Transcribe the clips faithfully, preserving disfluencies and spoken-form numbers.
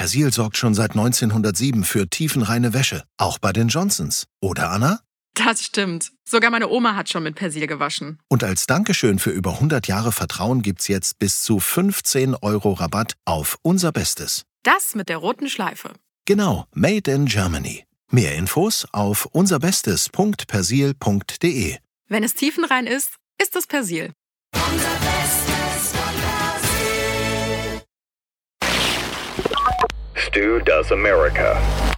Persil sorgt schon seit neunzehnhundertsieben für tiefenreine Wäsche, auch bei den Johnsons. Oder, Anna? Das stimmt. Sogar meine Oma hat schon mit Persil gewaschen. Und als Dankeschön für über hundert Jahre Vertrauen gibt's jetzt bis zu fünfzehn Euro Rabatt auf unser Bestes. Das mit der roten Schleife. Genau, Made in Germany. Mehr Infos auf unserbestes punkt persil punkt de. Wenn es tiefenrein ist, ist es Persil. Unser Bestes von Persil. Stu Does America.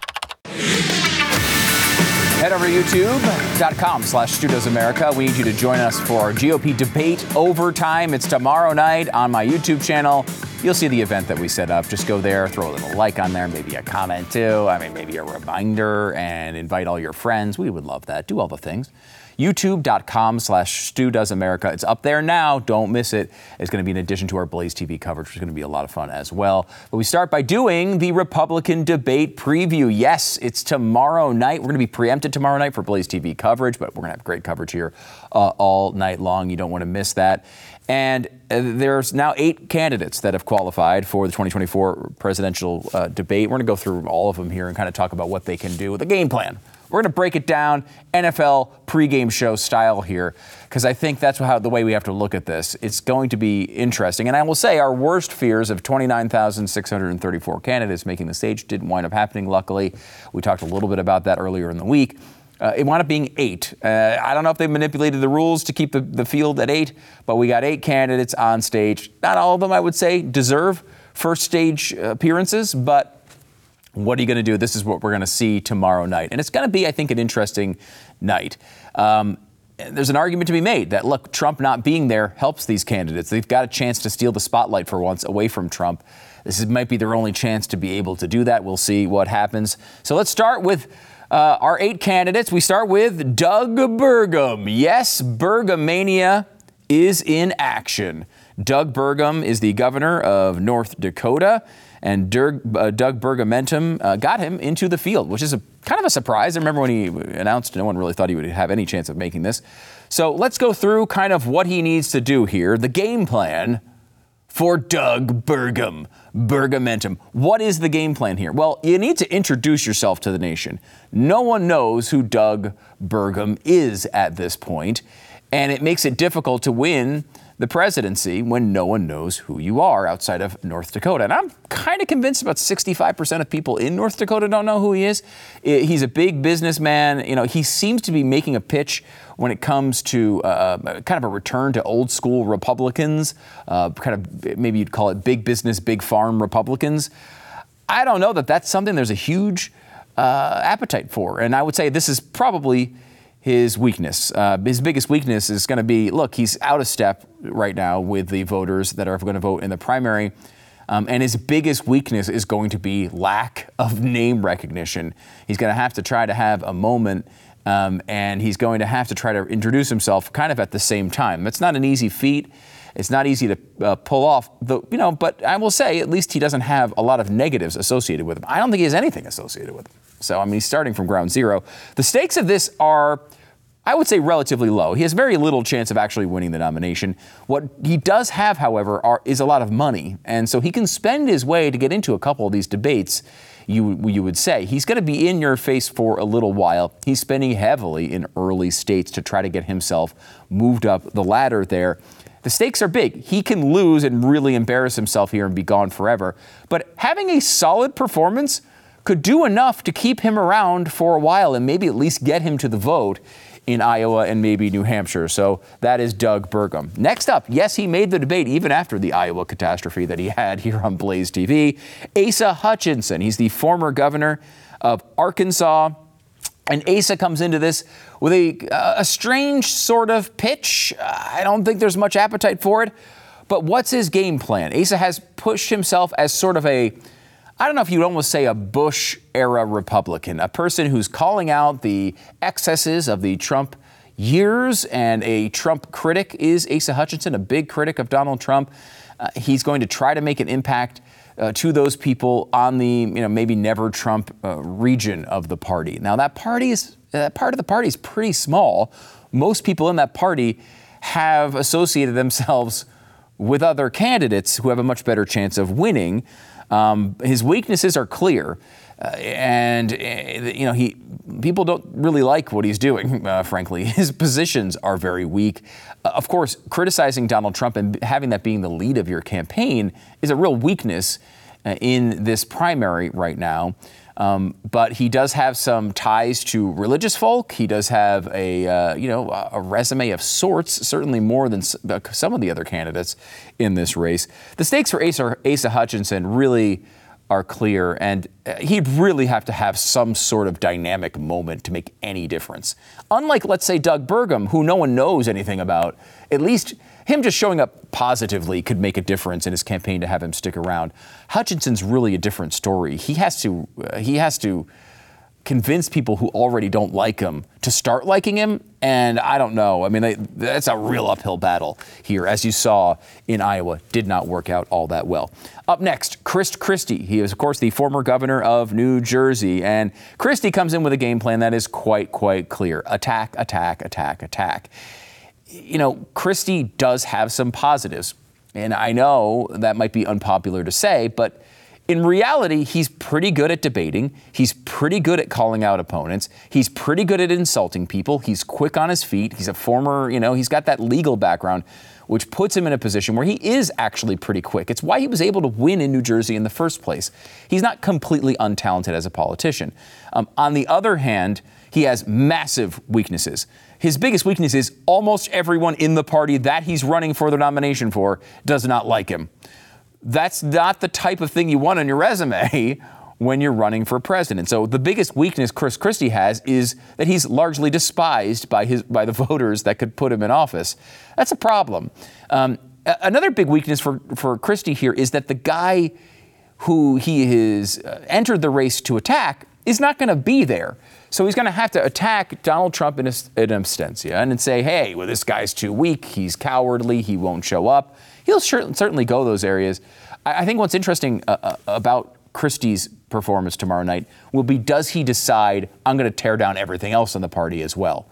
Head over to youtube.com slash Stu Does America. We need you to join us for our G O P debate overtime. It's tomorrow night on my YouTube channel. You'll see the event that we set up. Just go there, throw a little like on there, maybe a comment too. I mean, maybe a reminder, and invite all your friends. We would love that. Do all the things. YouTube.com slash Stu Does America. It's up there now. Don't miss it. It's going to be in addition to our Blaze T V coverage, which is going to be a lot of fun as well. But we start by doing the Republican debate preview. Yes, it's tomorrow night. We're going to be preempted tomorrow night for Blaze T V coverage, but we're going to have great coverage here uh, all night long. You don't want to miss that. And uh, there's now eight candidates that have qualified for the twenty twenty-four presidential uh, debate. We're going to go through all of them here and kind of talk about what they can do, the game plan. We're going to break it down N F L pregame show style here, because I think that's how the way we have to look at this. It's going to be interesting. And I will say our worst fears of twenty-nine thousand six hundred thirty-four candidates making the stage didn't wind up happening, luckily. We talked a little bit about that earlier in the week. Uh, it wound up being eight. Uh, I don't know if they manipulated the rules to keep the, the field at eight, but we got eight candidates on stage. Not all of them, I would say, deserve first stage appearances, but what are you going to do? This is what we're going to see tomorrow night. And it's going to be, I think, an interesting night. Um, there's an argument to be made that, look, Trump not being there helps these candidates. They've got a chance to steal the spotlight for once away from Trump. This is, might be their only chance to be able to do that. We'll see what happens. So let's start with uh, our eight candidates. We start with Doug Burgum. Yes, Burgumania is in action. Doug Burgum is the governor of North Dakota. And Doug, uh, Doug Burgumentum uh, got him into the field, which is a kind of a surprise. I remember when he announced, no one really thought he would have any chance of making this. So let's go through kind of what he needs to do here, the game plan for Doug Burgum, Burgumentum. What is the game plan here? Well, you need to introduce yourself to the nation. No one knows who Doug Burgum is at this point, and it makes it difficult to win the presidency when no one knows who you are outside of North Dakota. And I'm kind of convinced about sixty-five percent of people in North Dakota don't know who he is. He's a big businessman. You know, he seems to be making a pitch when it comes to uh, kind of a return to old school Republicans, uh, kind of maybe you'd call it big business, big farm Republicans. I don't know that that's something there's a huge uh, appetite for. And I would say this is probably his weakness. Uh, his biggest weakness is going to be, look, he's out of step right now with the voters that are going to vote in the primary. Um, and his biggest weakness is going to be lack of name recognition. He's going to have to try to have a moment, um, and he's going to have to try to introduce himself kind of at the same time. It's not an easy feat. It's not easy to uh, pull off, the, you know, but I will say at least he doesn't have a lot of negatives associated with him. I don't think he has anything associated with him. So, I mean, he's starting from ground zero. The stakes of this are, I would say, relatively low. He has very little chance of actually winning the nomination. What he does have, however, are, is a lot of money. And so he can spend his way to get into a couple of these debates, you, you would say. He's going to be in your face for a little while. He's spending heavily in early states to try to get himself moved up the ladder there. The stakes are big. He can lose and really embarrass himself here and be gone forever. But having a solid performance could do enough to keep him around for a while and maybe at least get him to the vote in Iowa and maybe New Hampshire. So that is Doug Burgum. Next up, yes, he made the debate even after the Iowa catastrophe that he had here on Blaze T V. Asa Hutchinson, he's the former governor of Arkansas. And Asa comes into this with a, uh, a strange sort of pitch. I don't think there's much appetite for it. But what's his game plan? Asa has pushed himself as sort of a, I don't know if you'd almost say a Bush-era Republican, a person who's calling out the excesses of the Trump years, and a Trump critic is Asa Hutchinson, a big critic of Donald Trump. Uh, he's going to try to make an impact uh, to those people on the, you know, maybe never Trump uh, region of the party. Now, that party is, that part of the party is pretty small. Most people in that party have associated themselves with other candidates who have a much better chance of winning. Um, his weaknesses are clear. Uh, and, uh, you know, he people don't really like what he's doing, uh, frankly. His positions are very weak. Uh, of course, criticizing Donald Trump and having that being the lead of your campaign is a real weakness uh, in this primary right now. Um, but he does have some ties to religious folk. He does have a, uh, you know, a resume of sorts, certainly more than some of the other candidates in this race. The stakes for Asa, Asa Hutchinson really are clear, and he'd really have to have some sort of dynamic moment to make any difference. Unlike, let's say, Doug Burgum, who no one knows anything about, at least him just showing up positively could make a difference in his campaign to have him stick around. Hutchinson's really a different story. He has to, uh, he has to convince people who already don't like him to start liking him. And I don't know. I mean, they, that's a real uphill battle here. As you saw in Iowa, did not work out all that well. Up next, Chris Christie. He is, of course, the former governor of New Jersey. And Christie comes in with a game plan that is quite, quite clear. Attack, attack, attack, attack. You know, Christie does have some positives. And I know that might be unpopular to say, but in reality, he's pretty good at debating. He's pretty good at calling out opponents. He's pretty good at insulting people. He's quick on his feet. He's a former, you know, he's got that legal background, which puts him in a position where he is actually pretty quick. It's why he was able to win in New Jersey in the first place. He's not completely untalented as a politician. Um, on the other hand, he has massive weaknesses. His biggest weakness is almost everyone in the party that he's running for the nomination for does not like him. That's not the type of thing you want on your resume when you're running for president. So the biggest weakness Chris Christie has is that he's largely despised by his by the voters that could put him in office. That's a problem. Um, another big weakness for, for Christie here is that the guy who he has entered the race to attack is not going to be there. So he's going to have to attack Donald Trump in, a, in absentia and say, hey, well, this guy's too weak. He's cowardly. He won't show up. He'll sure, certainly go those areas. I, I think what's interesting uh, about Christie's performance tomorrow night will be, does he decide, I'm going to tear down everything else in the party as well?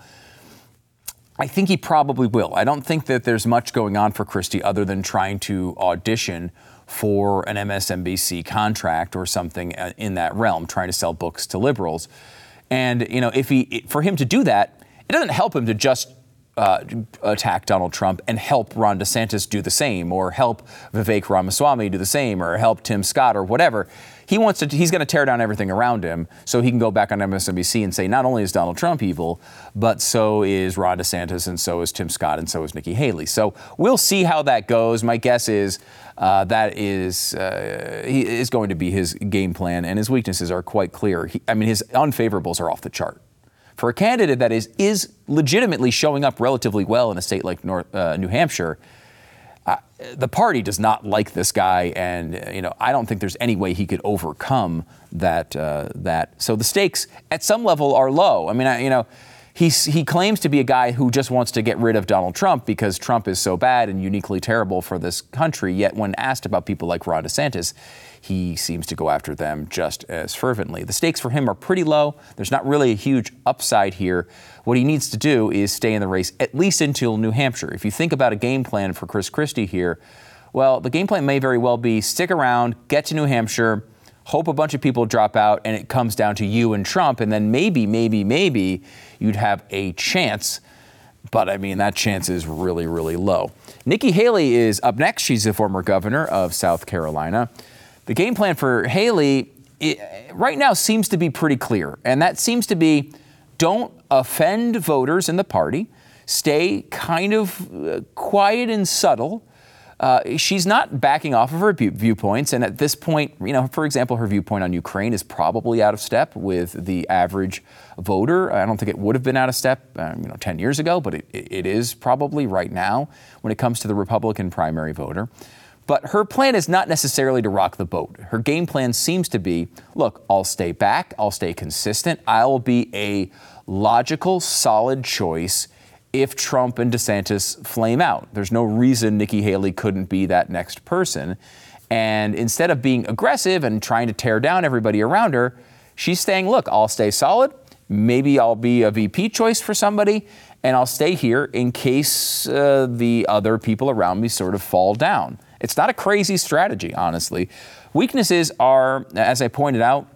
I think he probably will. I don't think that there's much going on for Christie other than trying to audition for an M S N B C contract or something in that realm, trying to sell books to liberals. And, you know, if he, for him to do that, it doesn't help him to just uh, attack Donald Trump and help Ron DeSantis do the same, or help Vivek Ramaswamy do the same, or help Tim Scott or whatever. He wants to, he's going to tear down everything around him so he can go back on M S N B C and say, not only is Donald Trump evil, but so is Ron DeSantis, and so is Tim Scott, and so is Nikki Haley. So we'll see how that goes. My guess is uh, that is uh, he is going to be his game plan, and his weaknesses are quite clear. He, I mean, his unfavorables are off the chart. For a candidate that is is legitimately showing up relatively well in a state like North, uh, New Hampshire, Uh, the party does not like this guy, and uh, you know, I don't think there's any way he could overcome that. Uh, that so the stakes at some level are low. I mean, I, you know, he he claims to be a guy who just wants to get rid of Donald Trump because Trump is so bad and uniquely terrible for this country. Yet when asked about people like Ron DeSantis, he seems to go after them just as fervently. The stakes for him are pretty low. There's not really a huge upside here. What he needs to do is stay in the race at least until New Hampshire. If you think about a game plan for Chris Christie here, well, the game plan may very well be stick around, get to New Hampshire, hope a bunch of people drop out, and it comes down to you and Trump, and then maybe, maybe, maybe you'd have a chance. But, I mean, that chance is really, really low. Nikki Haley is up next. She's the former governor of South Carolina. The game plan for Haley it, right now seems to be pretty clear, and that seems to be don't offend voters in the party, stay kind of uh, quiet and subtle. Uh, she's not backing off of her view- viewpoints, and at this point, you know, for example, her viewpoint on Ukraine is probably out of step with the average voter. I don't think it would have been out of step, um, you know, ten years ago, but it, it is probably right now when it comes to the Republican primary voter. But her plan is not necessarily to rock the boat. Her game plan seems to be, look, I'll stay back, I'll stay consistent, I'll be a logical, solid choice if Trump and DeSantis flame out. There's no reason Nikki Haley couldn't be that next person. And instead of being aggressive and trying to tear down everybody around her, she's saying, look, I'll stay solid, maybe I'll be a V P choice for somebody, and I'll stay here in case uh, the other people around me sort of fall down. It's not a crazy strategy, honestly. Weaknesses are, as I pointed out,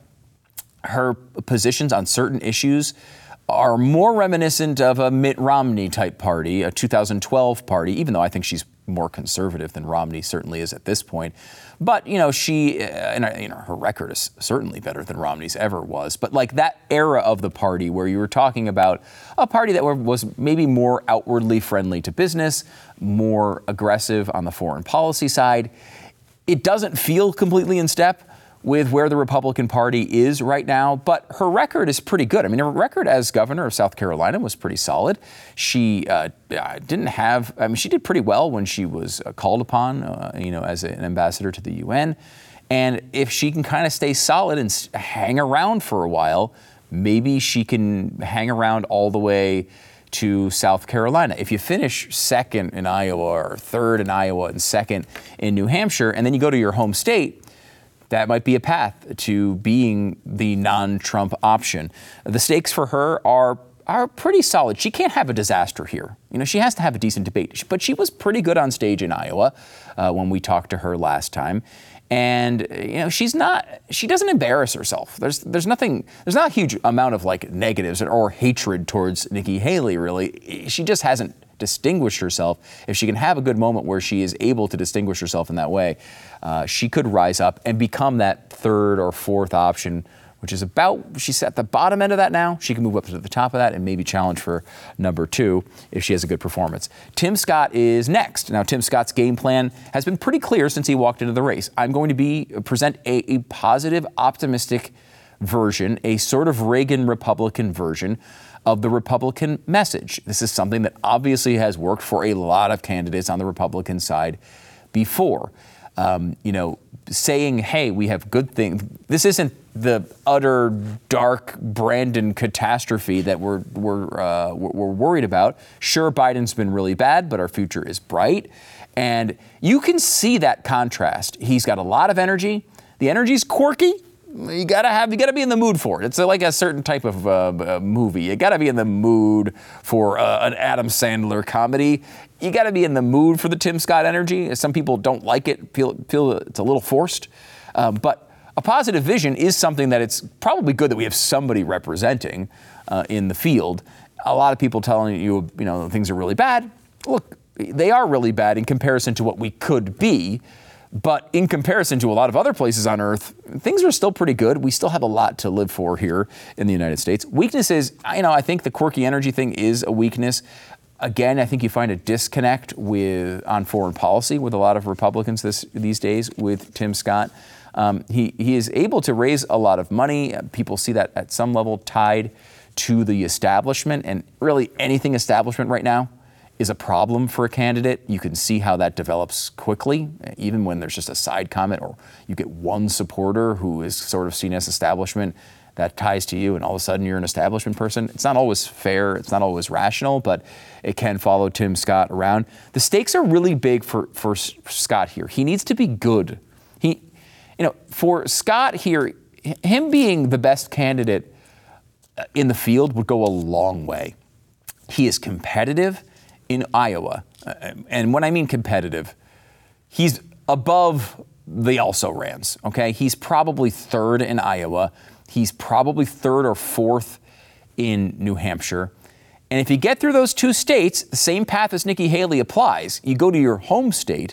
her positions on certain issues are more reminiscent of a Mitt Romney type party, a two thousand twelve party, even though I think she's more conservative than Romney certainly is at this point. But, you know, she, and you know, her record is certainly better than Romney's ever was. But like that era of the party where you were talking about a party that was maybe more outwardly friendly to business, more aggressive on the foreign policy side, it doesn't feel completely in step with where the Republican Party is right now, but her record is pretty good. I mean, her record as governor of South Carolina was pretty solid. She uh, didn't have, I mean, she did pretty well when she was uh, called upon, uh, you know, as an ambassador to the U N. And if she can kind of stay solid and s- hang around for a while, maybe she can hang around all the way to South Carolina. If you finish second in Iowa or third in Iowa and second in New Hampshire, and then you go to your home state, that might be a path to being the non-Trump option. The stakes for her are are pretty solid. She can't have a disaster here. You know, she has to have a decent debate. But she was pretty good on stage in Iowa uh, when we talked to her last time. And, you know, she's not, she doesn't embarrass herself. There's there's nothing, there's not a huge amount of like negatives or, or hatred towards Nikki Haley, really. She just hasn't distinguished herself. If she can have a good moment where she is able to distinguish herself in that way, uh, she could rise up and become that third or fourth option, which is about, she's at the bottom end of that now. She can move up to the top of that and maybe challenge for number two if she has a good performance. Tim Scott is next. Now, Tim Scott's game plan has been pretty clear since he walked into the race. I'm going to be present a, a positive, optimistic version, a sort of Reagan Republican version of the Republican message. This is something that obviously has worked for a lot of candidates on the Republican side before. Um, you know, saying, hey, we have good things. This isn't the utter dark Brandon catastrophe that we're we're uh, we're worried about. Sure, Biden's been really bad, but our future is bright. And you can see that contrast. He's got a lot of energy. The energy's quirky. You gotta have, you gotta be in the mood for it. It's like a certain type of uh, movie. You gotta be in the mood for uh, an Adam Sandler comedy. You gotta be in the mood for the Tim Scott energy. Some people don't like it, feel feel it's a little forced. Uh, but a positive vision is something that it's probably good that we have somebody representing uh, in the field. A lot of people telling you, you know, things are really bad. Look, they are really bad in comparison to what we could be. But in comparison to a lot of other places on earth, things are still pretty good. We still have a lot to live for here in the United States. Weaknesses, you know, I think the quirky energy thing is a weakness. Again, I think you find a disconnect with on foreign policy with a lot of Republicans this, these days with Tim Scott. Um, he, he is able to raise a lot of money. People see that at some level tied to the establishment, and really anything establishment right now is a problem for a candidate. You can see how that develops quickly, even when there's just a side comment or you get one supporter who is sort of seen as establishment that ties to you, and all of a sudden you're an establishment person. It's not always fair, it's not always rational, but it can follow Tim Scott around. The stakes are really big for, for Scott here. He needs to be good. He, you know, for Scott here, him being the best candidate in the field would go a long way. He is competitive in Iowa. And when I mean competitive, he's above the also-rans, okay? He's probably third in Iowa. He's probably third or fourth in New Hampshire. And if you get through those two states, the same path as Nikki Haley applies. You go to your home state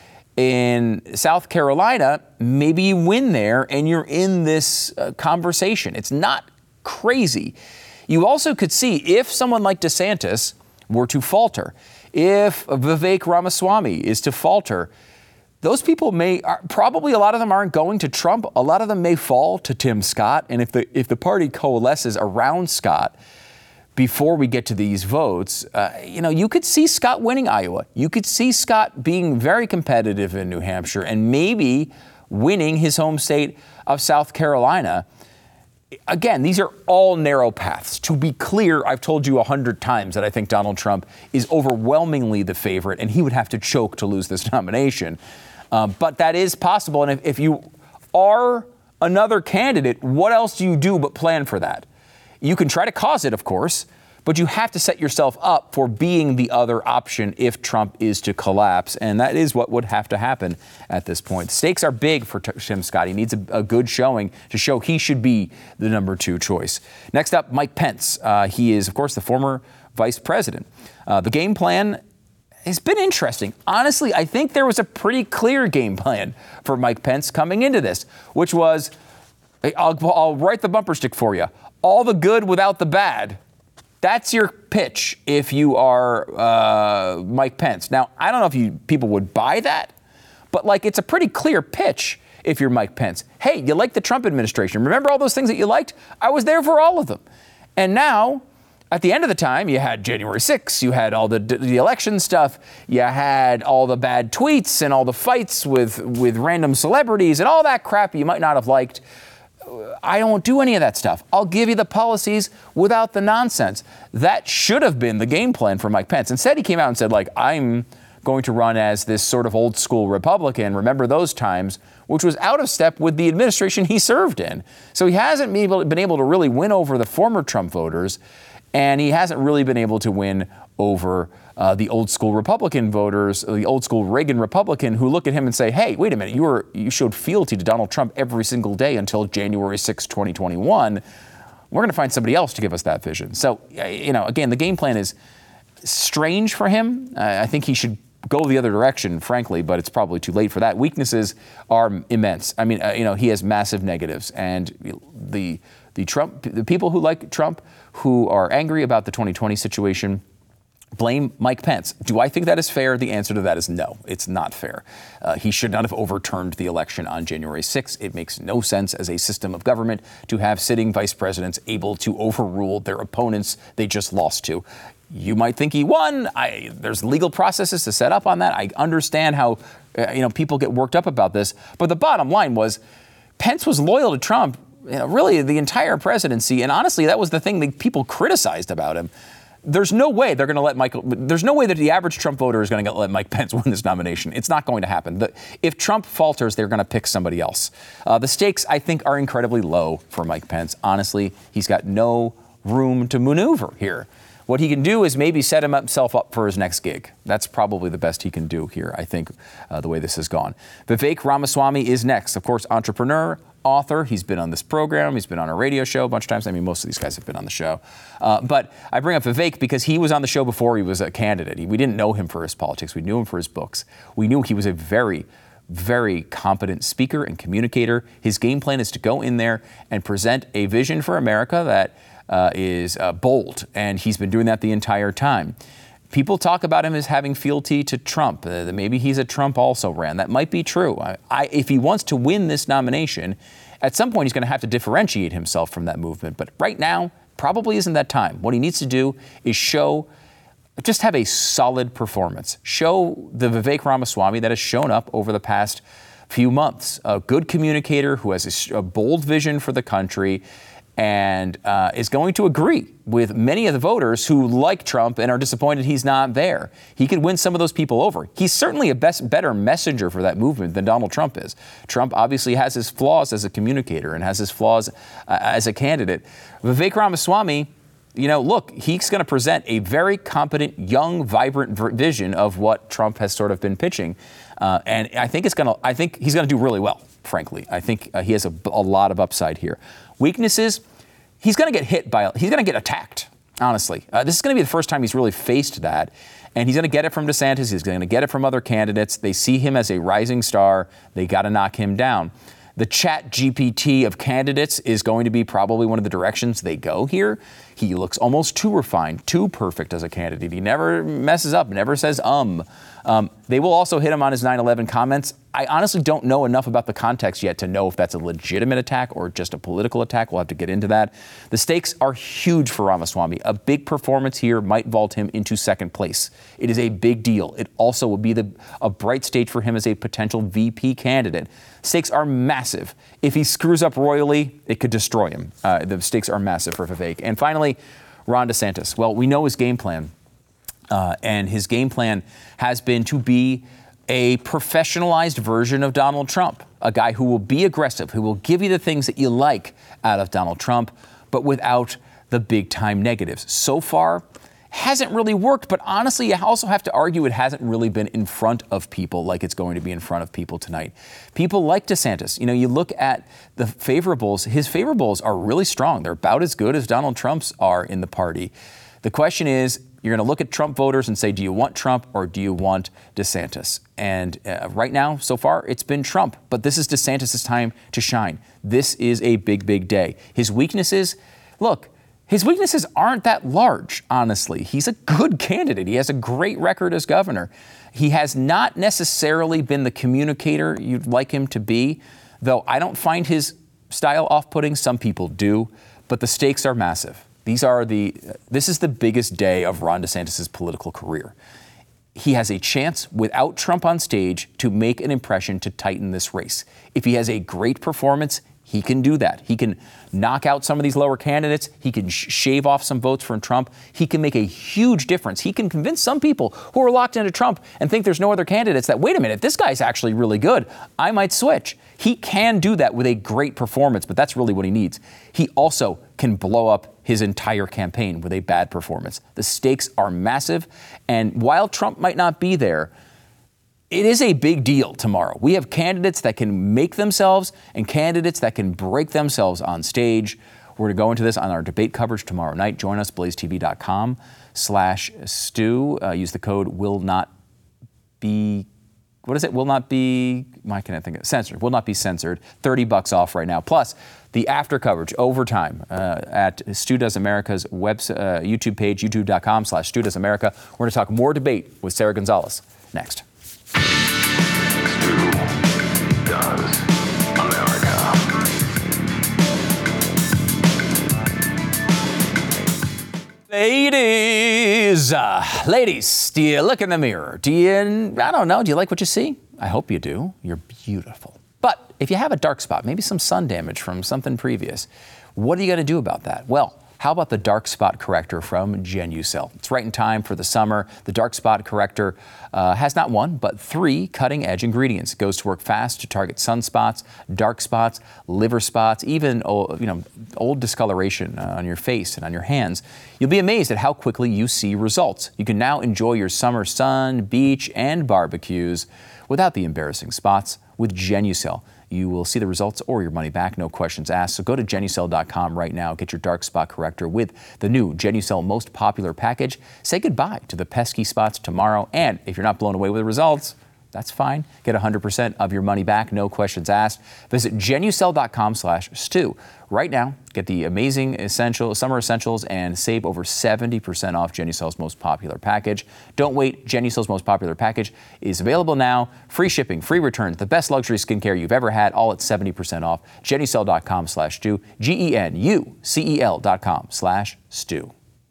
in South Carolina, maybe you win there and you're in this uh, conversation. It's not crazy. You also could see if someone like DeSantis were to falter, if Vivek Ramaswamy is to falter, those people may, are, probably a lot of them aren't going to Trump. A lot of them may fall to Tim Scott. And if the if the party coalesces around Scott before we get to these votes, uh, you know, you could see Scott winning Iowa. You could see Scott being very competitive in New Hampshire and maybe winning his home state of South Carolina. Again, these are all narrow paths. To be clear, I've told you a hundred times that I think Donald Trump is overwhelmingly the favorite, and he would have to choke to lose this nomination. Uh, but that is possible. And if, if you are another candidate, what else do you do but plan for that? You can try to cause it, of course, but you have to set yourself up for being the other option if Trump is to collapse, and that is what would have to happen at this point. The stakes are big for Tim Scott. He needs a, a good showing to show he should be the number two choice. Next up, Mike Pence. Uh, he is, of course, the former vice president. Uh, the game plan has been interesting. Honestly, I think there was a pretty clear game plan for Mike Pence coming into this, which was, I'll, I'll write the bumper stick for you, all the good without the bad. That's your pitch if you are uh, Mike Pence. Now, I don't know if you people would buy that, but like it's a pretty clear pitch if you're Mike Pence. Hey, you like the Trump administration. Remember all those things that you liked? I was there for all of them. And now, at the end of the time, you had January sixth, you had all the, the election stuff, you had all the bad tweets and all the fights with, with random celebrities and all that crap you might not have liked. I don't do any of that stuff. I'll give you the policies without the nonsense. That should have been the game plan for Mike Pence. Instead, he came out and said, like, I'm going to run as this sort of old school Republican. Remember those times, which was out of step with the administration he served in. So he hasn't been able, been able to really win over the former Trump voters, and he hasn't really been able to win over uh, the old school Republican voters, the old school Reagan Republican, who look at him and say, hey, wait a minute, you were you showed fealty to Donald Trump every single day until January sixth, twenty twenty-one. We're going to find somebody else to give us that vision. So, you know, again, the game plan is strange for him. Uh, I think he should go the other direction, frankly, but it's probably too late for that. Weaknesses are immense. I mean, uh, you know, he has massive negatives, and the the Trump, the people who like Trump, who are angry about the twenty twenty situation, blame Mike Pence. Do I think that is fair? The answer to that is no. It's not fair. Uh, he should not have overturned the election on January sixth. It makes no sense as a system of government to have sitting vice presidents able to overrule their opponents they just lost to. You might think he won. I, there's legal processes to set up on that. I understand how uh, you know people get worked up about this. But the bottom line was Pence was loyal to Trump, you know, really the entire presidency. And honestly, that was the thing that people criticized about him. There's no way they're going to let Michael. There's no way that the average Trump voter is going to let Mike Pence win this nomination. It's not going to happen. The, if Trump falters, they're going to pick somebody else. Uh, the stakes, I think, are incredibly low for Mike Pence. Honestly, he's got no room to maneuver here. What he can do is maybe set himself up for his next gig. That's probably the best he can do here, I think, uh, the way this has gone. Vivek Ramaswamy is next. Of course, entrepreneur, author. He's been on this program. He's been on a radio show a bunch of times. I mean, most of these guys have been on the show. Uh, but I bring up Vivek because he was on the show before he was a candidate. He, we didn't know him for his politics. We knew him for his books. We knew he was a very, very competent speaker and communicator. His game plan is to go in there and present a vision for America that uh, is uh, bold. And he's been doing that the entire time. People talk about him as having fealty to Trump. Uh, maybe he's a Trump also ran. That might be true. I, I, if he wants to win this nomination, at some point he's going to have to differentiate himself from that movement. But right now, probably isn't that time. What he needs to do is show, just have a solid performance. Show the Vivek Ramaswamy that has shown up over the past few months. A good communicator who has a, a bold vision for the country, and uh, is going to agree with many of the voters who like Trump and are disappointed he's not there. He could win some of those people over. He's certainly a best, better messenger for that movement than Donald Trump is. Trump obviously has his flaws as a communicator and has his flaws uh, as a candidate. Vivek Ramaswamy, you know, look, he's going to present a very competent, young, vibrant v- vision of what Trump has sort of been pitching. Uh, and I think it's going to, I think he's going to do really well, frankly. I think uh, he has a, a lot of upside here. Weaknesses, he's going to get hit by, he's going to get attacked, honestly. Uh, this is going to be the first time he's really faced that. And he's going to get it from DeSantis. He's going to get it from other candidates. They see him as a rising star. They got to knock him down. The Chat G P T of candidates is going to be probably one of the directions they go here. He looks almost too refined, too perfect as a candidate. He never messes up, never says um. Um, they will also hit him on his nine eleven comments. I honestly don't know enough about the context yet to know if that's a legitimate attack or just a political attack. We'll have to get into that. The stakes are huge for Ramaswamy. A big performance here might vault him into second place. It is a big deal. It also will be the, a bright stage for him as a potential V P candidate. Stakes are massive. If he screws up royally, it could destroy him. Uh, the stakes are massive for Vivek. And finally, Ron DeSantis. Well, we know his game plan. Uh, and his game plan has been to be a professionalized version of Donald Trump, a guy who will be aggressive, who will give you the things that you like out of Donald Trump, but without the big-time negatives. So far, hasn't really worked, but honestly, you also have to argue it hasn't really been in front of people like it's going to be in front of people tonight. People like DeSantis. You know, you look at the favorables, his favorables are really strong. They're about as good as Donald Trump's are in the party. The question is, you're going to look at Trump voters and say, do you want Trump or do you want DeSantis? And uh, right now, so far, it's been Trump, but this is DeSantis' time to shine. This is a big, big day. His weaknesses, look, His weaknesses aren't that large, honestly. He's a good candidate. He has a great record as governor. He has not necessarily been the communicator you'd like him to be, though I don't find his style off-putting. Some people do, but the stakes are massive. These are the, this is the biggest day of Ron DeSantis' political career. He has a chance without Trump on stage to make an impression to tighten this race. If he has a great performance, he can do that. He can knock out some of these lower candidates. He can sh- shave off some votes from Trump. He can make a huge difference. He can convince some people who are locked into Trump and think there's no other candidates that, wait a minute, this guy's actually really good. I might switch. He can do that with a great performance, but that's really what he needs. He also can blow up his entire campaign with a bad performance. The stakes are massive, and while Trump might not be there, it is a big deal tomorrow. We have candidates that can make themselves and candidates that can break themselves on stage. We're going to go into this on our debate coverage tomorrow night. Join us, blazetv.com slash stew. Uh, use the code will not be, what is it? Will not be, why can't I think of it? Censored. Will not be censored. thirty bucks off right now. Plus, the after coverage, overtime, uh, at Stu Does America's web, uh, YouTube page, youtube.com slash Stu Does America. We're going to talk more debate with Sarah Gonzalez next. Does America. Ladies, uh, ladies, do you look in the mirror? Do you, I don't know, do you like what you see? I hope you do. You're beautiful. But if you have a dark spot, maybe some sun damage from something previous, what are you going to do about that? Well, how about the dark spot corrector from Genucel? It's right in time for the summer. The dark spot corrector uh, has not one, but three cutting-edge ingredients. It goes to work fast to target sunspots, dark spots, liver spots, even old, you know, old discoloration uh, on your face and on your hands. You'll be amazed at how quickly you see results. You can now enjoy your summer sun, beach, and barbecues without the embarrassing spots with Genucel. You will see the results or your money back, no questions asked. So go to Genucel dot com right now. Get your dark spot corrector with the new Genucel Most Popular Package. Say goodbye to the pesky spots tomorrow. And if you're not blown away with the results, that's fine. Get one hundred percent of your money back, no questions asked. Visit Genucel dot com slash stew. Right now, get the amazing essential summer essentials and save over seventy percent off Genucel's Most Popular Package. Don't wait. Genucel's Most Popular Package is available now. Free shipping, free returns, the best luxury skincare you've ever had, all at seventy percent off. Genucel dot com slash stew. G E N U C E L dot com slash stew.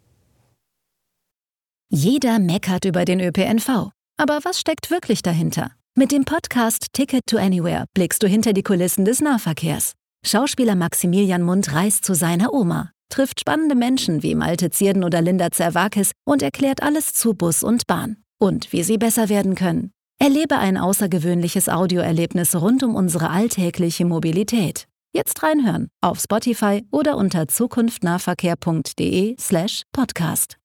Jeder meckert über den Ö P N V. Aber was steckt wirklich dahinter? Mit dem Podcast Ticket to Anywhere blickst du hinter die Kulissen des Nahverkehrs. Schauspieler Maximilian Mund reist zu seiner Oma, trifft spannende Menschen wie Malte Zierden oder Linda Zerwakis und erklärt alles zu Bus und Bahn und wie sie besser werden können. Erlebe ein außergewöhnliches Audioerlebnis rund um unsere alltägliche Mobilität. Jetzt reinhören auf Spotify oder unter zukunftnahverkehr.de slash podcast.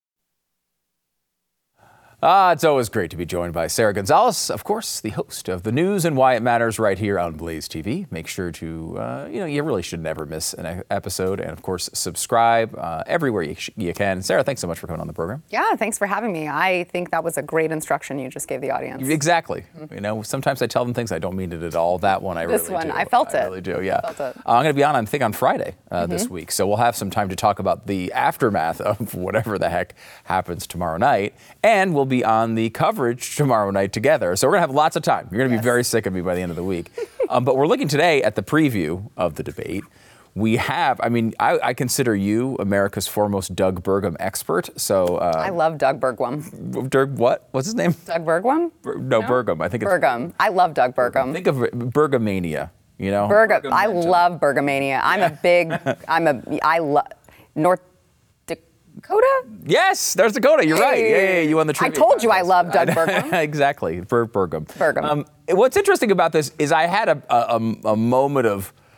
Ah, it's always great to be joined by Sarah Gonzalez, of course, the host of the news and why it matters right here on Blaze T V. Make sure to, uh, you know, you really should never miss an episode. And, of course, subscribe uh, everywhere you, sh- you can. Sarah, thanks so much for coming on the program. Yeah, thanks for having me. I think that was a great instruction you just gave the audience. Exactly. Mm-hmm. You know, sometimes I tell them things I don't mean it at all. That one I this really one, do. I felt I it. I really do, yeah. I felt it. Uh, I'm going to be on, I think, on Friday uh, mm-hmm. this week. So we'll have some time to talk about the aftermath of whatever the heck happens tomorrow night. And we'll be on the cover coverage tomorrow night together. So we're going to have lots of time. You're going to yes. be very sick of me by the end of the week. um, but we're looking today at the preview of the debate. We have, I mean, I, I consider you America's foremost Doug Burgum expert. So uh, I love Doug Burgum. Doug what? What's his name? Doug Burgum? Bur- no, no, Burgum. I think it's Burgum. I love Doug Burgum. Think of Burgumania, you know? Burgum. I love Burgumania. I'm a big, I'm a, I love, North Dakota? Yes, there's Dakota. You're hey. right. Yeah, yeah, you won the trivia I told contest. you I love Doug Burgum. Exactly, Bur- Burgum. Burgum. Um, what's interesting about this is I had a, a, a moment of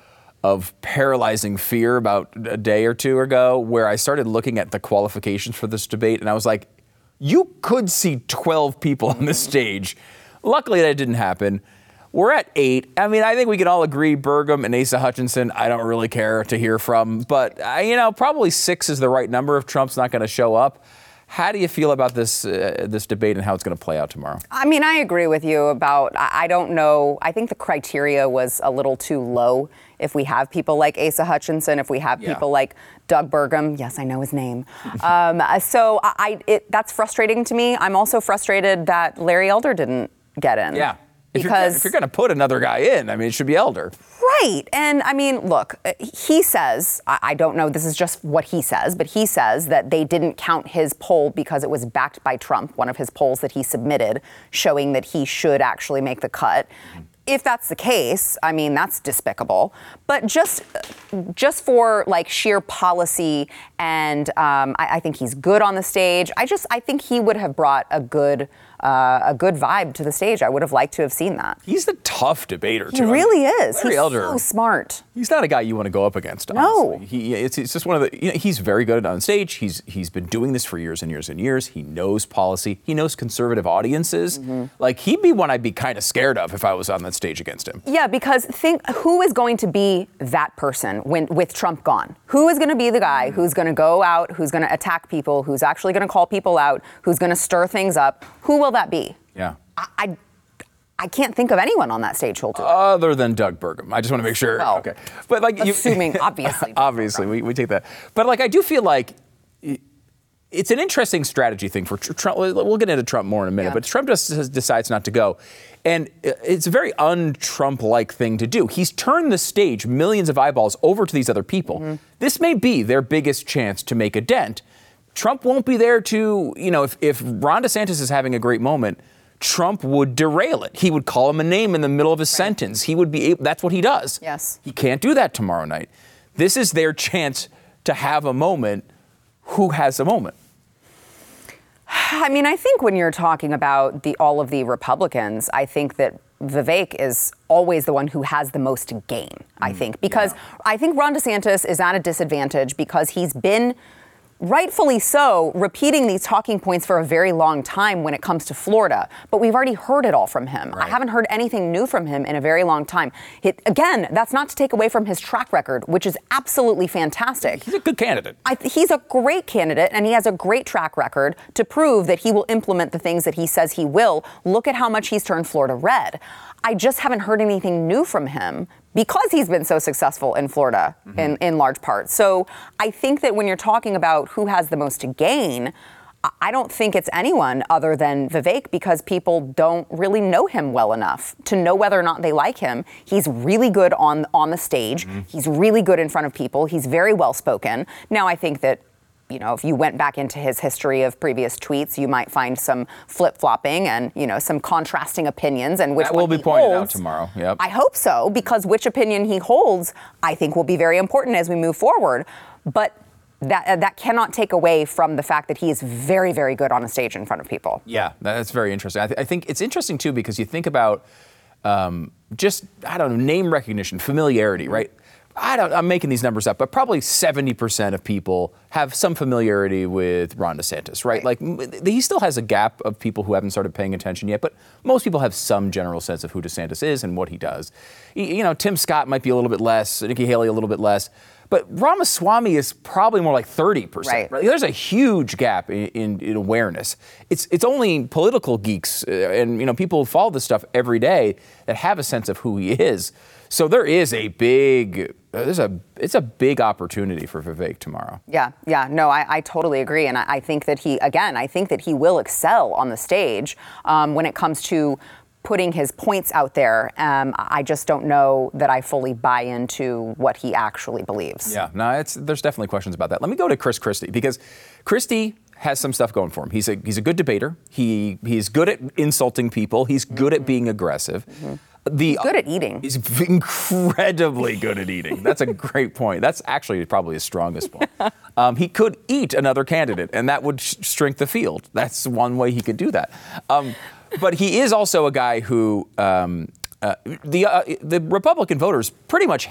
of paralyzing fear about a day or two ago, where I started looking at the qualifications for this debate, and I was like, you could see twelve people on this stage. Luckily, that didn't happen. We're at eight. I mean, I think we can all agree Burgum and Asa Hutchinson, I don't really care to hear from. But, uh, you know, probably six is the right number if Trump's not going to show up. How do you feel about this uh, this debate and how it's going to play out tomorrow? I mean, I agree with you about, I I don't know, I think the criteria was a little too low. If we have people like Asa Hutchinson, if we have Yeah. people like Doug Burgum, yes, I know his name. um, so I, I it, that's frustrating to me. I'm also frustrated that Larry Elder didn't get in. Yeah. If Because you're, if you're going to put another guy in, I mean, it should be Elder. Right. And I mean, look, he says, I I don't know, this is just what he says, but he says that they didn't count his poll because it was backed by Trump, one of his polls that he submitted showing that he should actually make the cut. If that's the case, I mean, that's despicable. But just just for like sheer policy, and um, I, I think he's good on the stage. I just, I think he would have brought a good uh, a good vibe to the stage. I would have liked to have seen that. He's a tough debater, He too. really is. Larry He's Elder, so smart. he's not a guy you want to go up against, No. honestly. He, it's, it's just one of the, you know, he's very good on stage. He's He's been doing this for years and years and years. He knows policy. He knows conservative audiences. Mm-hmm. Like, he'd be one I'd be kind of scared of if I was on that stage against him. Yeah, because think who is going to be that person when with Trump gone? Who is going to be the guy who's going to go out, who's going to attack people, who's actually going to call people out, who's going to stir things up? Who will that be? Yeah. I, I, I can't think of anyone on that stage who'll do it. Other than Doug Burgum. I just want to make sure. Well, okay. But like you, assuming, obviously. obviously, we, we take that. But like, I do feel like it's an interesting strategy thing for Trump. We'll get into Trump more in a minute, Yeah. but Trump just decides not to go. And it's a very un-Trump-like thing to do. He's turned the stage, millions of eyeballs, over to these other people. Mm-hmm. This may be their biggest chance to make a dent. Trump won't be there to, you know, if, if Ron DeSantis is having a great moment, Trump would derail it. He would call him a name in the middle of his right. sentence. He would be able, that's what he does. Yes. He can't do that tomorrow night. This is their chance to have a moment. Who has a moment? I mean, I think when you're talking about the all of the Republicans, I think that Vivek is always the one who has the most to gain, I think, because yeah. I think Ron DeSantis is at a disadvantage because he's been, rightfully so, repeating these talking points for a very long time when it comes to Florida. But we've already heard it all from him. Right. I haven't heard anything new from him in a very long time. It, again, that's not to take away from his track record, which is absolutely fantastic. He's a good candidate. I, he's a great candidate, and he has a great track record to prove that he will implement the things that he says he will. Look at how much he's turned Florida red. I just haven't heard anything new from him because he's been so successful in Florida mm-hmm. in, in large part. So I think that when you're talking about who has the most to gain, I don't think it's anyone other than Vivek because people don't really know him well enough to know whether or not they like him. He's really good on, on the stage. Mm-hmm. He's really good in front of people. He's very well spoken. Now, I think that you know, if you went back into his history of previous tweets, you might find some flip-flopping and, you know, some contrasting opinions. And which that will one be he pointed holds, out tomorrow. Yep. I hope so, because which opinion he holds, I think, will be very important as we move forward. But that uh, that cannot take away from the fact that he is very, very good on a stage in front of people. Yeah, that's very interesting. I, th- I think it's interesting, too, because you think about um, just, I don't know, name recognition, familiarity, right? I don't, I'm making these numbers up, but probably seventy percent of people have some familiarity with Ron DeSantis, right? Right. Like, he still has a gap of people who haven't started paying attention yet, but most people have some general sense of who DeSantis is and what he does. You know, Tim Scott might be a little bit less, Nikki Haley a little bit less, but Ramaswamy is probably more like thirty percent. Right. Right? There's a huge gap in, in, in awareness. It's it's only political geeks uh, and, you know, people who follow this stuff every day that have a sense of who he is. So there is a big, there's a, it's a big opportunity for Vivek tomorrow. Yeah, yeah, no, I, I totally agree. And I, I think that he, again, I think that he will excel on the stage um, when it comes to putting his points out there. Um, I just don't know that I fully buy into what he actually believes. Yeah, no, it's, there's definitely questions about that. Let me go to Chris Christie, because Christie has some stuff going for him. He's a, he's a good debater. He, he's good at insulting people. He's good mm-hmm. at being aggressive. Mm-hmm. The, he's good at eating. He's incredibly good at eating. That's a great point. That's actually probably his strongest point. Um, he could eat another candidate, and that would sh- shrink the field. That's one way he could do that. Um, but he is also a guy who um, uh, the uh, the Republican voters pretty much hate.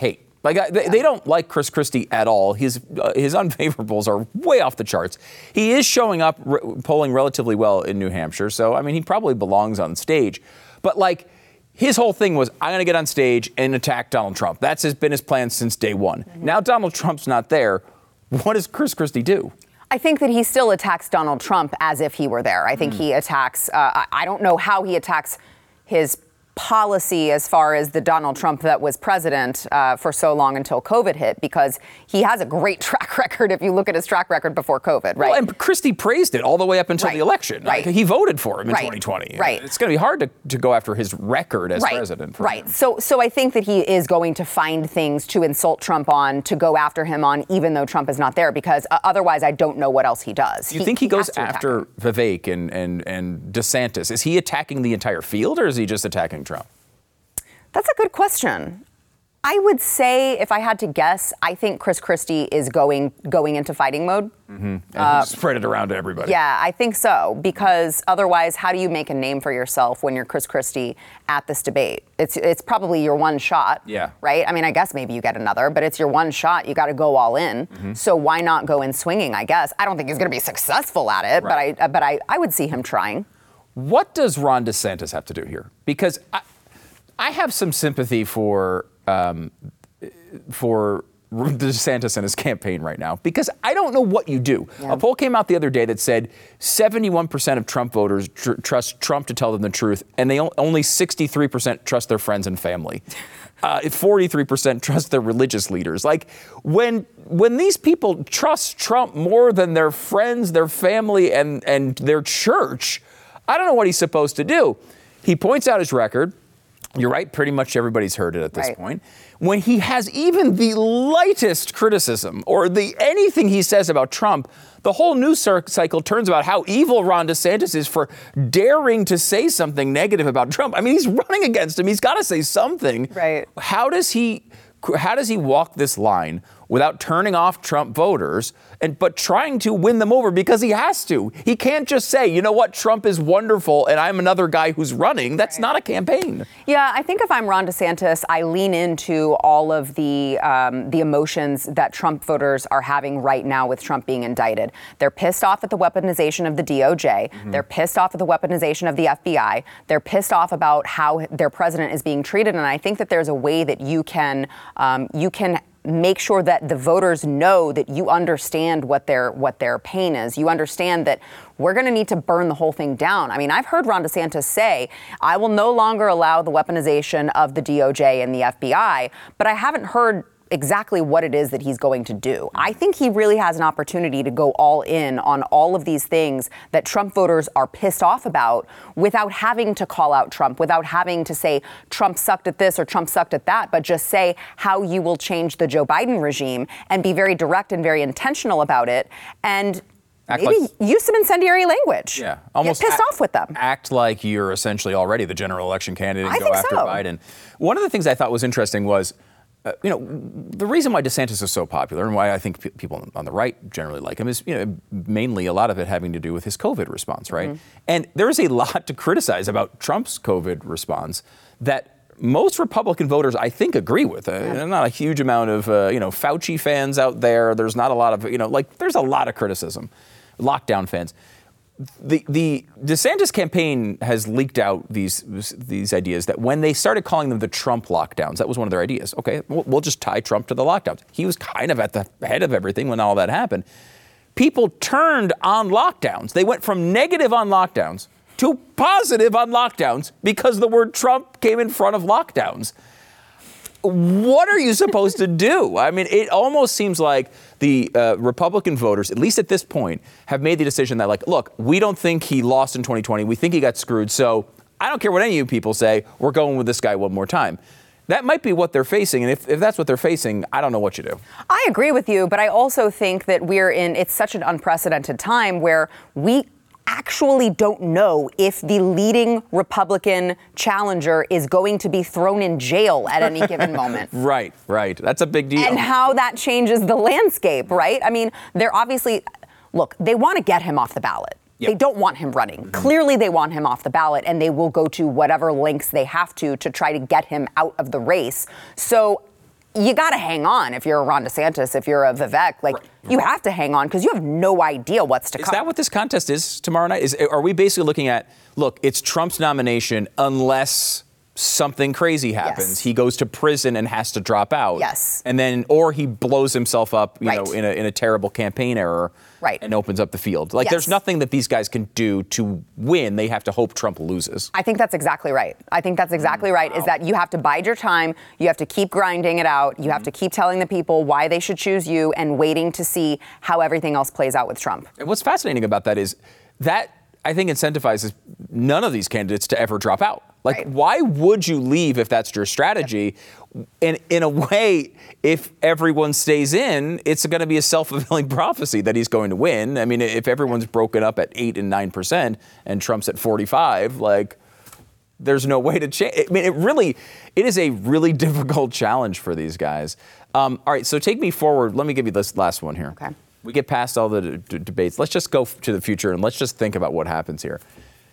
Like I, they, they don't like Chris Christie at all. His uh, his unfavorables are way off the charts. He is showing up re- polling relatively well in New Hampshire, so I mean he probably belongs on stage. But like his whole thing was, I'm going to get on stage and attack Donald Trump. That's his, been his plan since day one. Mm-hmm. Now Donald Trump's not there. What does Chris Christie do? I think that he still attacks Donald Trump as if he were there. I think mm. he attacks. Uh, I don't know how he attacks his policy as far as the Donald Trump that was president uh, for so long until COVID hit, because he has a great track record if you look at his track record before COVID, right? Well, and Christie praised it all the way up until right. the election. Right. Like, he voted for him in right. twenty twenty. Right. It's going to be hard to, to go after his record as right. president. Right. Him. So so I think that he is going to find things to insult Trump on, to go after him on, even though Trump is not there, because uh, otherwise I don't know what else he does. Do you he, think he, he goes him. after Vivek and, and, and DeSantis? Is he attacking the entire field, or is he just attacking Trump? That's a good question. I would say, if I had to guess, I think Chris Christie is going going into fighting mode. Mm-hmm. And uh, spread it around to everybody. Yeah, I think so. Because otherwise, how do you make a name for yourself when you're Chris Christie at this debate? It's it's probably your one shot. Yeah. Right? I mean, I guess maybe you get another, but it's your one shot. You got to go all in. Mm-hmm. So why not go in swinging? I guess I don't think he's going to be successful at it, right. but I but I, I would see him trying. What does Ron DeSantis have to do here? Because I, I have some sympathy for um, for DeSantis and his campaign right now, because I don't know what you do. Yeah. A poll came out the other day that said seventy-one percent of Trump voters tr- trust Trump to tell them the truth, and they o- only sixty-three percent trust their friends and family. Uh, forty-three percent trust their religious leaders. Like, when when these people trust Trump more than their friends, their family, and, and their church, I don't know what he's supposed to do. He points out his record. You're right, pretty much everybody's heard it at this right. point. When he has even the lightest criticism or the anything he says about Trump, the whole news cycle turns about how evil Ron DeSantis is for daring to say something negative about Trump. I mean, he's running against him. He's got to say something. Right. How does he how does he walk this line without turning off Trump voters, and but trying to win them over, because he has to? He can't just say, you know what, Trump is wonderful and I'm another guy who's running. That's right. not a campaign. Yeah, I think if I'm Ron DeSantis, I lean into all of the um, the emotions that Trump voters are having right now with Trump being indicted. They're pissed off at the weaponization of the D O J. Mm-hmm. They're pissed off at the weaponization of the F B I. They're pissed off about how their president is being treated. And I think that there's a way that you can um, you can make sure that the voters know that you understand what their what their pain is. You understand that we're going to need to burn the whole thing down. I mean, I've heard Ron DeSantis say, I will no longer allow the weaponization of the D O J and the F B I, but I haven't heard exactly what it is that he's going to do. I think he really has an opportunity to go all in on all of these things that Trump voters are pissed off about, without having to call out Trump, without having to say Trump sucked at this or Trump sucked at that, but just say how you will change the Joe Biden regime and be very direct and very intentional about it. And Act maybe like, use some incendiary language. Yeah, almost get pissed act, off with them. Act like you're essentially already the general election candidate and I go think after so. Biden. One of the things I thought was interesting was, Uh, you know, the reason why DeSantis is so popular and why I think p- people on the right generally like him is, you know, mainly a lot of it having to do with his COVID response, right? Mm-hmm. And there is a lot to criticize about Trump's COVID response that most Republican voters, I think, agree with. Uh, yeah. Not a huge amount of, uh, you know, Fauci fans out there. There's not a lot of, you know, like, there's a lot of criticism. Lockdown fans. The the DeSantis campaign has leaked out these these ideas that when they started calling them the Trump lockdowns, that was one of their ideas. Okay, we'll, we'll just tie Trump to the lockdowns. He was kind of at the head of everything when all that happened. People turned on lockdowns. They went from negative on lockdowns to positive on lockdowns because the word Trump came in front of lockdowns. What are you supposed to do? I mean, it almost seems like the uh, Republican voters, at least at this point, have made the decision that, like, look, we don't think he lost in twenty twenty. We think he got screwed. So I don't care what any of you people say. We're going with this guy one more time. That might be what they're facing. And if, if that's what they're facing, I don't know what you do. I agree with you, but I also think that we're in, it's such an unprecedented time where we actually don't know if the leading Republican challenger is going to be thrown in jail at any given moment. Right, right. That's a big deal. And how that changes the landscape, right? I mean, they're obviously, look, they want to get him off the ballot. Yep. They don't want him running. Mm-hmm. Clearly, they want him off the ballot, and they will go to whatever lengths they have to to try to get him out of the race. So you got to hang on if you're a Ron DeSantis, if you're a Vivek. Like, right. you have to hang on because you have no idea what's to is come. Is that what this contest is tomorrow night? Is Are we basically looking at, look, it's Trump's nomination unless something crazy happens. Yes. He goes to prison and has to drop out. Yes. And then, or he blows himself up, you right. know, in a, in a terrible campaign error. Right. And opens up the field. Like, yes. there's nothing that these guys can do to win. They have to hope Trump loses. I think that's exactly right. I think that's exactly right, wow. is that you have to bide your time. You have to keep grinding it out. You mm-hmm. have to keep telling the people why they should choose you and waiting to see how everything else plays out with Trump. And what's fascinating about that is that, I think, incentivizes none of these candidates to ever drop out. Like, right. why would you leave if that's your strategy? Yep. And in a way, if everyone stays in, it's going to be a self-fulfilling prophecy that he's going to win. I mean, if everyone's broken up at eight and nine percent and Trump's at forty-five, like, there's no way to change. I mean, it really, it is a really difficult challenge for these guys. Um, all right, so take me forward. Let me give you this last one here. Okay. We get past all the d- debates. Let's just go f- to the future and let's just think about what happens here.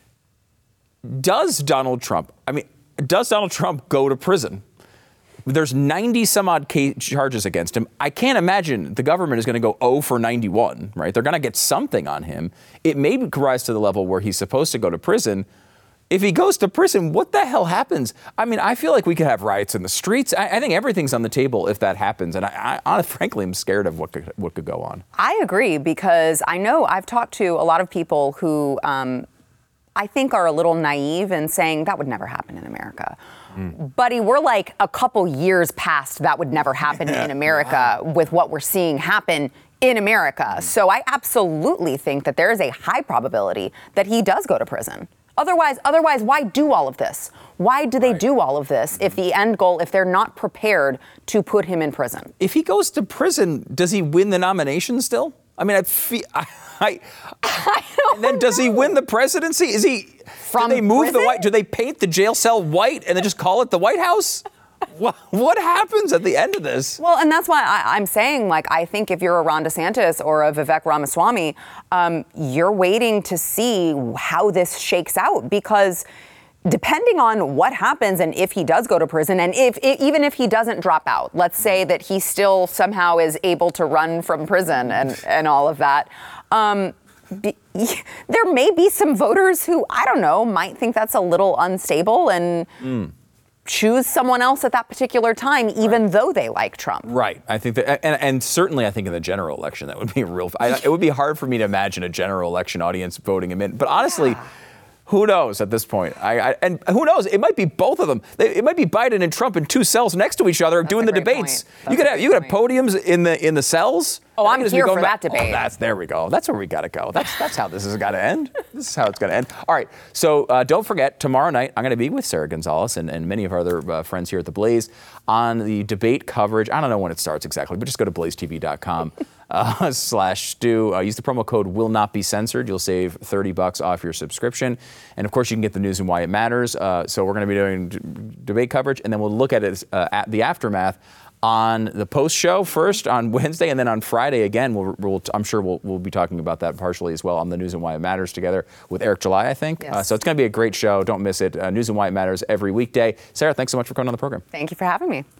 Does Donald Trump, I mean, does Donald Trump go to prison? There's ninety some odd ca- charges against him. I can't imagine the government is going to go oh for ninety-one, right? They're going to get something on him. It may rise to the level where he's supposed to go to prison. If he goes to prison, what the hell happens? I mean, I feel like we could have riots in the streets. I, I think everything's on the table if that happens. And I, I, I frankly am scared of what could, what could go on. I agree because I know I've talked to a lot of people who um, I think are a little naive in saying that would never happen in America. Mm. Buddy, we're like a couple years past that would never happen in America wow. with what we're seeing happen in America. Mm. So I absolutely think that there is a high probability that he does go to prison. Otherwise, otherwise, why do all of this? Why do they right. do all of this if the end goal, if they're not prepared to put him in prison? If he goes to prison, does he win the nomination still? I mean, I feel, I, I, I don't and then know. Does he win the presidency? Is he, From do they move prison? the white, do they paint the jail cell white and then just call it the White House? What, what happens at the end of this? Well, and that's why I, I'm saying, like, I think if you're a Ron DeSantis or a Vivek Ramaswamy, um, you're waiting to see how this shakes out because depending on what happens and if he does go to prison and if, if even if he doesn't drop out, let's say that he still somehow is able to run from prison and, and all of that, um, be, there may be some voters who, I don't know, might think that's a little unstable and mm. choose someone else at that particular time, even right. though they like Trump. Right. I think that, and, and certainly I think in the general election, that would be real, I, it would be hard for me to imagine a general election audience voting him in. But honestly, yeah. who knows at this point? I, I, and who knows? It might be both of them. They, it might be Biden and Trump in two cells next to each other that's doing the debates. You could have you could have podiums in the in the cells. Oh, I'm here for back. that debate. Oh, that's there we go. That's where we got to go. That's that's how this has got to end. This is how it's going to end. All right. So uh, don't forget, tomorrow night I'm going to be with Sarah Gonzalez and, and many of our other uh, friends here at the Blaze on the debate coverage. I don't know when it starts exactly, but just go to blaze t v dot com. Uh, slash Stu. Uh, use the promo code will not be censored. You'll save thirty bucks off your subscription. And of course, you can get the news and why it matters. Uh, so we're going to be doing d- debate coverage, and then we'll look at it uh, at the aftermath on the post show first on Wednesday, and then on Friday again. We'll, we'll I'm sure we'll, we'll be talking about that partially as well on the news and why it matters together with Eric July, I think. Yes. Uh, so it's going to be a great show. Don't miss it. Uh, news and why it matters every weekday. Sarah, thanks so much for coming on the program. Thank you for having me.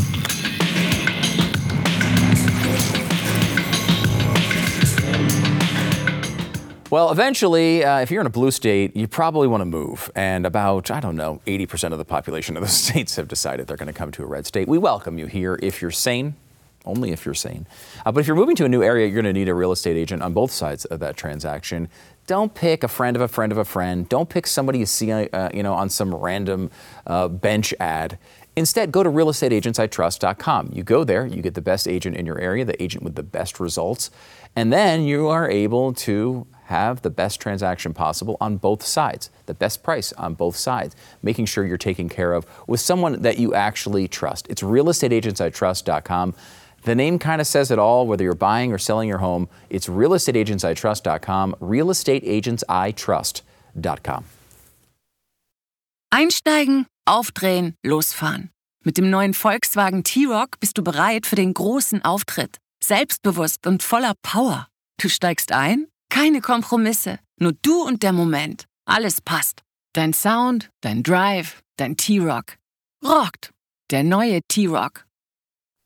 Well, eventually, uh, if you're in a blue state, you probably want to move. And about, I don't know, eighty percent of the population of those states have decided they're going to come to a red state. We welcome you here if you're sane, only if you're sane. Uh, but if you're moving to a new area, you're going to need a real estate agent on both sides of that transaction. Don't pick a friend of a friend of a friend. Don't pick somebody you see uh, you know, on some random uh, bench ad. Instead, go to real estate agents I trust dot com. You go there, you get the best agent in your area, the agent with the best results, and then you are able to have the best transaction possible on both sides, the best price on both sides, making sure you're taken care of with someone that you actually trust. It's real estate agents I trust dot com. The name kind of says it all, whether you're buying or selling your home. It's real estate agents I trust dot com, real estate agents I trust dot com. Einsteigen, aufdrehen, losfahren. Mit dem neuen Volkswagen T-Roc bist du bereit für den großen Auftritt. Selbstbewusst und voller Power. Du steigst ein? Keine Kompromisse, nur du und der Moment. Alles passt. Dein Sound, dein Drive, dein T-Roc. Rockt. Der neue T-Roc.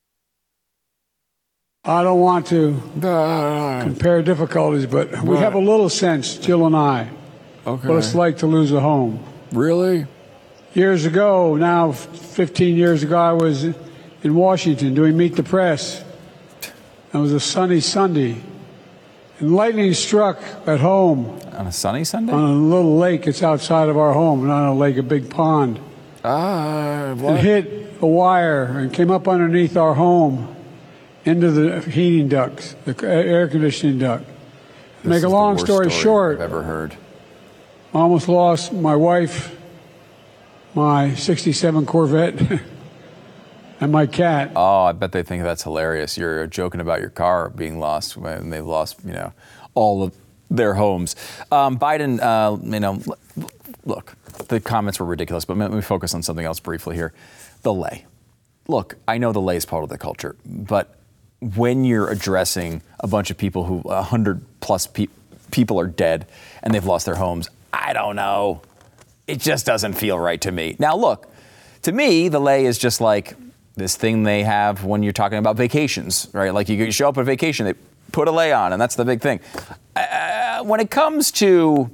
I don't want to compare difficulties, but we have a little sense, Jill and I, Okay. what it's like to lose a home. Really? Years ago, now fifteen years ago, I was in Washington doing Meet the Press. It was a sunny Sunday, and lightning struck at home. On a sunny Sunday? On a little lake. It's outside of our home, not a lake, a big pond. Ah, And what? hit a wire and came up underneath our home into the heating ducts, the air conditioning duct. This Make is a the long worst story short, I've ever heard. I almost lost my wife, my sixty-seven Corvette, and my cat. Oh, I bet they think that's hilarious. You're joking about your car being lost when they've lost, you know, all of their homes. Um, Biden, uh, you know, l- look, the comments were ridiculous, but let me focus on something else briefly here. The lay. Look, I know the lay is part of the culture, but when you're addressing a bunch of people who, one hundred plus pe- people are dead and they've lost their homes, I don't know. It just doesn't feel right to me. Now, look, to me, the lay is just like this thing they have when you're talking about vacations, right? Like you show up on vacation, they put a lay on, and that's the big thing. Uh, when it comes to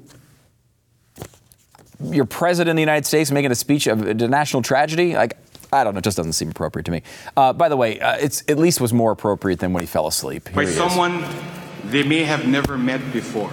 your president of the United States making a speech of a national tragedy, like, I don't know, it just doesn't seem appropriate to me. Uh, by the way, uh, it's at least was more appropriate than when he fell asleep. Here By he is. someone they may have never met before.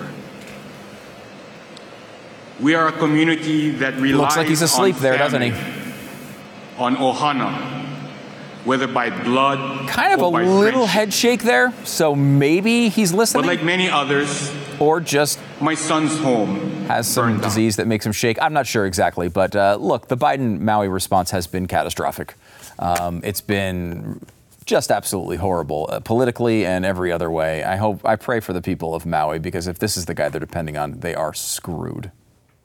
We are a community that relies Looks like he's asleep on there, doesn't he? family, on ohana, whether by blood Kind of a or by little friendship. head shake there, so maybe he's listening. But like many others, or just my son's home has some burned down. disease that makes him shake. I'm not sure exactly, but uh, look, the Biden Maui response has been catastrophic. Um, it's been just absolutely horrible, uh, politically and every other way. I hope, I pray for the people of Maui, because if this is the guy they're depending on, they are screwed.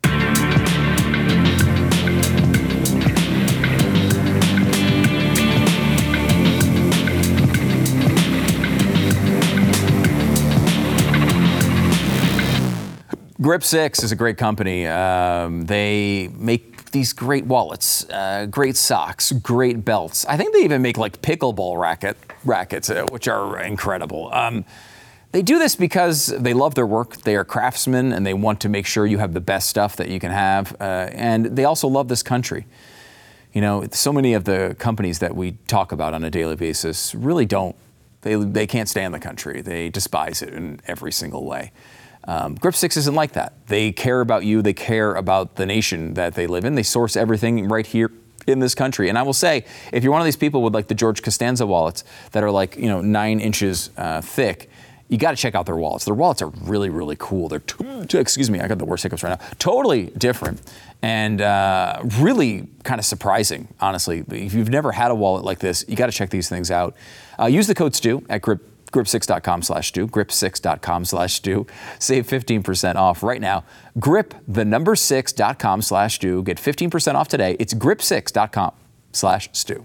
Grip six is a great company. Um, they make these great wallets, uh, great socks, great belts. I think they even make like pickleball racket rackets, uh, which are incredible. Um, they do this because they love their work. They are craftsmen, and they want to make sure you have the best stuff that you can have. Uh, and they also love this country. You know, so many of the companies that we talk about on a daily basis really don't. They they can't stand the country. They despise it in every single way. Um, Grip six isn't like that. They care about you. They care about the nation that they live in. They source everything right here in this country. And I will say, if you're one of these people with like the George Costanza wallets that are like, you know, nine inches uh, thick, you got to check out their wallets. Their wallets are really, really cool. They're, t- t- excuse me, I got the worst hiccups right now. Totally different and uh, really kind of surprising, honestly. If you've never had a wallet like this, you got to check these things out. Uh, use the code Stu at Grip. grip six dot com slash Stu, grip six dot com slash Stu. Save fifteen percent off right now. Grip, the number six dot com slash Stu. Get fifteen percent off today. It's grip six dot com slash Stu.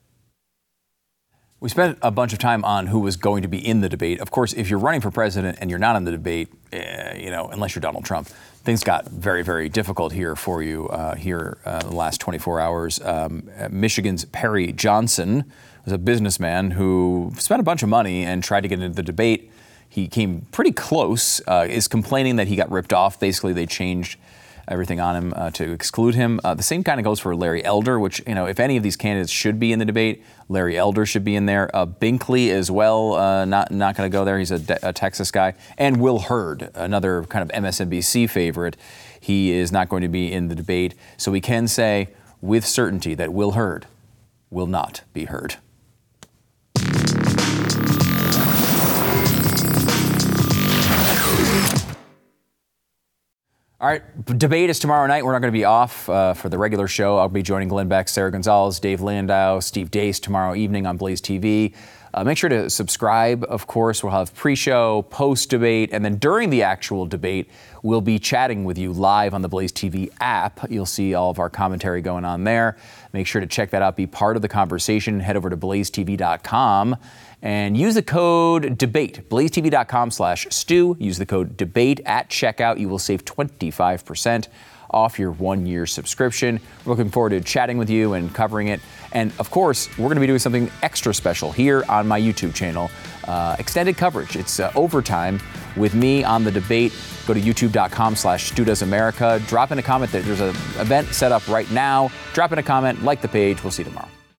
We spent a bunch of time on who was going to be in the debate. Of course, if you're running for president and you're not in the debate, uh, you know, unless you're Donald Trump, things got very, very difficult here for you uh, here uh, the last twenty-four hours. Um, Michigan's Perry Johnson was a businessman who spent a bunch of money and tried to get into the debate. He came pretty close, uh, is complaining that he got ripped off. Basically, they changed everything on him uh, to exclude him. Uh, the same kind of goes for Larry Elder, which, you know, if any of these candidates should be in the debate, Larry Elder should be in there. Uh, Binkley as well, uh, not not going to go there. He's a, De- a Texas guy. And Will Hurd, another kind of M S N B C favorite. He is not going to be in the debate. So we can say with certainty that Will Hurd will not be heard. All right, debate is tomorrow night. We're not going to be off uh, for the regular show. I'll be joining Glenn Beck, Sarah Gonzalez, Dave Landau, Steve Deace tomorrow evening on Blaze T V. Uh, make sure to subscribe, of course. We'll have pre-show, post-debate, and then during the actual debate, we'll be chatting with you live on the Blaze T V app. You'll see all of our commentary going on there. Make sure to check that out. Be part of the conversation. Head over to blaze t v dot com and use the code DEBATE, blaze t v dot com slash Stu. Use the code DEBATE at checkout. You will save twenty-five percent off your one-year subscription. We're looking forward to chatting with you and covering it. And of course, we're going to be doing something extra special here on my YouTube channel. Uh, extended coverage. It's uh, overtime with me on the debate. Go to youtube.com slash Stu Does America. Drop in a comment. There's an event set up right now. Drop in a comment, like the page. We'll see you tomorrow.